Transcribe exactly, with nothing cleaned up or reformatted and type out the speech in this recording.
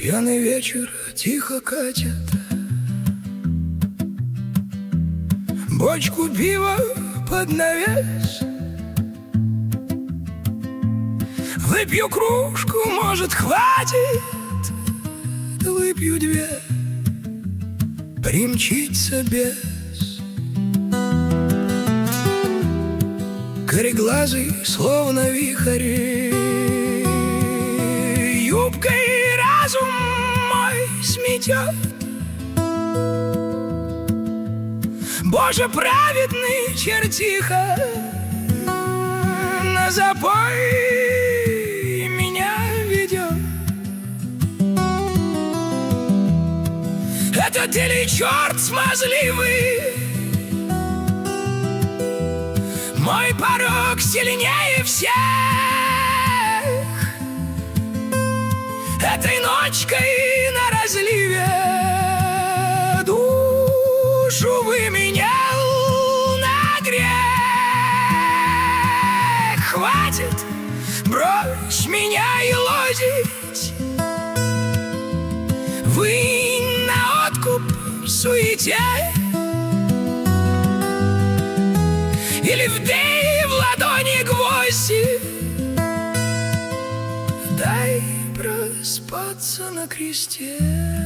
Пьяный вечер тихо катит, бочку пива под навес. Выпью кружку, может, хватит, да выпью две, примчится бес. Кореглазый, словно вихрь, юбкой разум мой сметет. Боже праведный, чертиха, на запой меня ведет. Это ты ли черт смазливый? Мой порог сильнее всех. Этой ночкой на разливе душу выменял на грех. Хватит, брось меня елозить, вынь на откуп суете, или вбей в ладони гвозди, дай проспаться на кресте.